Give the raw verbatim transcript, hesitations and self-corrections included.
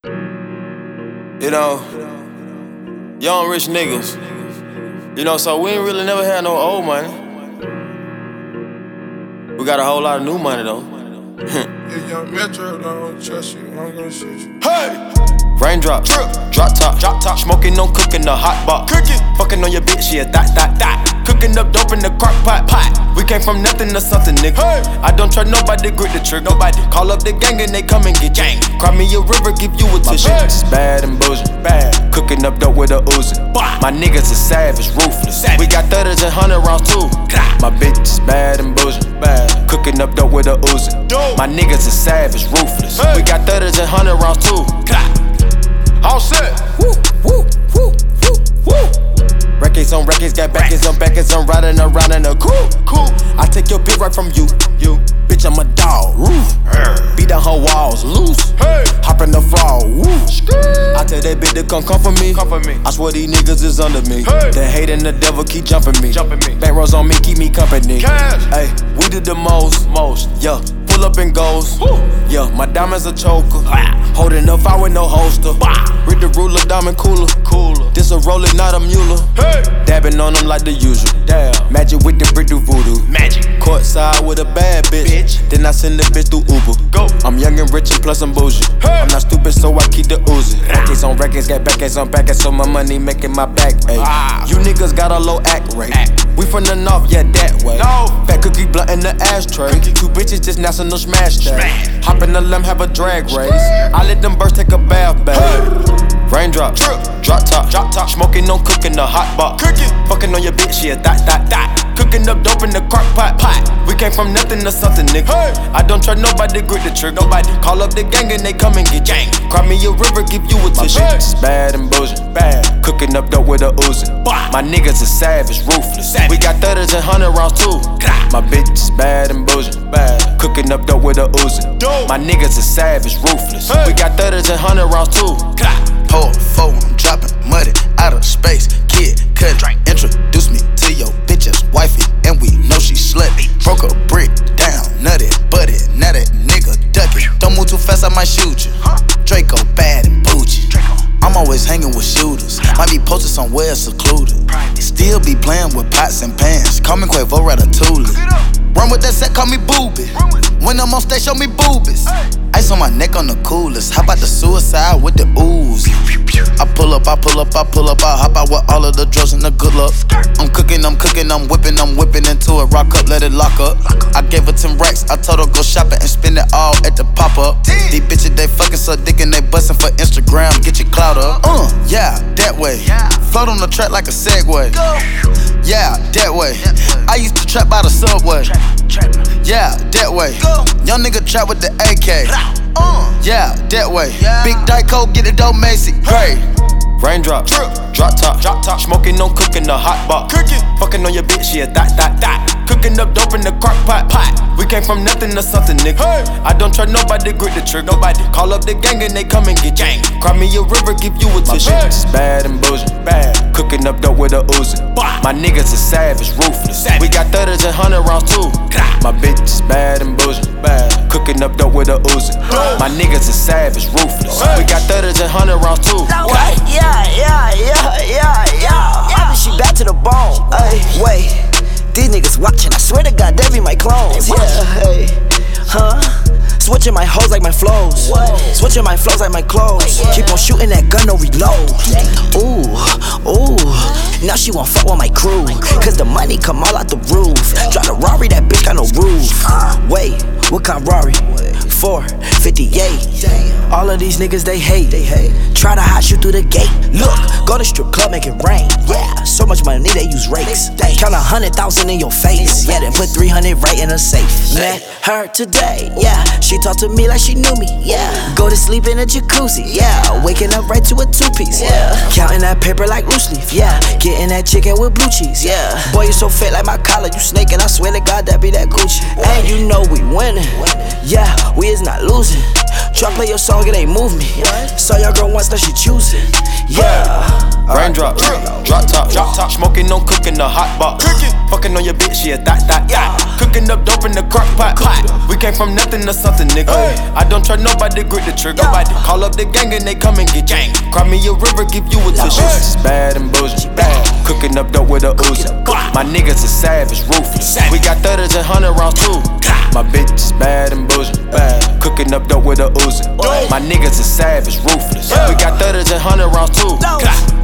You know, young rich niggas. You know, so we ain't really never had no old money. We got a whole lot of new money though. If young Metro don't trust you, I'm gonna shoot you. Hey! Raindrop, drip, drop top, drop top. Smoking on cooking the hot pot. Cooking, fucking on your bitch, yeah, that, that, that. Cooking up dope in the crock pot, pot. We came from nothing to something, nigga. Hey. I don't try nobody, grip the trick. Nobody call up the gang and they come and get gang. Cry me a river, give you a tissue. My bitch is bad and bullshit, bad. Cooking up dope with a Uzi. My niggas is savage, ruthless. Savage. We got thirties and hundred rounds too. My bitch is bad and bullshit, bad. Cooking up dope with a Uzi. My niggas is savage, ruthless. Hey. We got thirties and hundred rounds too. All set. Woo, woo, woo, woo, woo. Records on records, got backers on backers. I'm riding around in a cool, cool. I take your bitch right from you, you. Bitch, I'm a dog, roof. Beat down her walls, loose. Hey. Hop in the fall, woo. I tell that bitch to come come for me. Come for me. I swear these niggas is under me. Hey. The hate and the devil keep jumping me. Jumping me. Bank rolls on me, keep me company. Cash. Hey, we did the most, most, yeah. Pull up and goes, woo. Yeah, my diamonds a choker. Ah. Holding up fire with no holster. Bah. Read the ruler, diamond cooler, cooler. This a roller, not a mule. Hey. Dabbing on them like the usual. Damn. Magic with the brick do voodoo. Magic. Courtside with a bad bitch. bitch. Then I send the bitch through Uber. Go. I'm young and rich and plus I'm bougie. Hey. I'm not stupid, so I keep the Uzi. Records on records, got backers on backers, so my money making my back ache. Ah. You niggas got a low act rate. Act. We from the north, yeah, that way. No. Fat cookie blunt in the ashtray. Cookie. Two bitches just national smash that. Hop in the limb, have a drag race. I let them birds take a bath, babe. Hey. Raindrop, drip, drop top, drop top. Smoking on cooking the hot pot. Cooking, fucking on your bitch, yeah, that, that, that. Cooking up dope in the crock pot, pot. We came from nothing to something, nigga. Hey. I don't try nobody, grip the trick. Nobody call up the gang and they come and get gang. Cry me a river, give you a tissue. My bitch is bad and bullshit, bad. Cooking up dope with a Uzi. My niggas is savage, ruthless. Savage. We got thirties and hundred rounds too. My bitch is bad and bullshit, bad. Cooking up dope with a Uzi. My niggas is savage, ruthless. Hey. We got thirties and hundred rounds too. Pour four, I'm dropping muddy out of space. Kid, cut it, introduce me to your bitch's wifey, and we know she slutty. Broke a brick down, nutty, buddy, now that nigga ducky. Don't move too fast, I might shoot you. Draco bad and bougie. I'm always hanging with shooters. Might be posted somewhere secluded. Still be playing with pots and pans. Call me Quavo Ratatouille. Run with that set, call me Booby. When I'm on stage, show me boobies. Ice on my neck on the coolest. How about the suicide with the ooze? I pull up, I pull up, I pull up, I hop out with all of the drugs and the good luck. I'm cooking, I'm cooking, I'm whipping, I'm whipping into it. Rock up, let it lock up. I gave her ten racks, I told her go shopping and spend it all at the pop up. These bitches, they fucking suck dick and they bustin' for Instagram. Get your clout up. Uh, yeah, that way. Float on the track like a Segway. Yeah, that way. I used to trap by the subway. Yeah, that way. Young nigga trap with the A K. Yeah, that way. Big Dyco, get it dope, Macy. Great. Raindrop, drip, drop top, drop top. Smoking on cooking the hot pot. Cooking, fucking on your bitch, yeah, that, that, that. Cooking up dope in the crock pot, pot. We came from nothing to something, nigga. Hey. I don't try nobody, grip the trick. Nobody call up the gang and they come and get gang. Cry me a river, give you a tissue. My bitch is bad and bullshit, bad. Cooking up dope with a Uzi. My niggas is savage, ruthless. Savage. We got thirties and hundred rounds too. My bitch is bad and bullshit, bad. Cooking up dope with a Uzi. My niggas is savage, ruthless. We got thirties and hundred rounds too. What? Yeah, yeah, yeah, yeah, yeah. I think she back to the bone. Ay, wait, these niggas watching. I swear to God, they be my clones. Yeah, hey, huh? Switching my hoes like my flows. Switching my flows like my clothes. Keep on shooting that gun, no reload. Ooh, ooh. Now she won't fuck with my crew. Cause the money come all out the roof. Drive a Rari, that bitch got no roof. Wait, what kind of Rari? four fifty-eight. All of these niggas, they hate. Try to hide you through the gate. Look, go to strip club, make it rain. Yeah, so much money, they use rakes. Count a hundred thousand in your face. Yeah, then put three hundred right in a safe. Met her today, yeah. She talked to me like she knew me, yeah. Go to sleep in a jacuzzi, yeah. Waking up right to a two-piece, yeah. Counting that paper like loose leaf, yeah. Getting that chicken with blue cheese, yeah. Boy, you so fat like my collar, you snaking. I swear to God, that be that Gucci. And you know we winning, yeah. We is not losing. Try play your song, it ain't move me. Saw your girl once, now she choosing, yeah. Raindrop, drop top, drop top. Smoking on cooking the hot box. Fucking on your bitch, yeah, that, that, yeah. Cooking up dope in the crock pot. We came from nothing to something, nigga. I don't try nobody, grip the trigger. Call up the gang and they come and get gang. Cry me a river, give you a tissue. It's bad and bullshit. Cooking up dope with a Uzi. My niggas is savage, ruthless. We got thudders and hundred rounds too. My bitch is bad and bullshit. Cooking up dope with a Uzi. My niggas is savage, ruthless. We got thudders and hundred rounds too.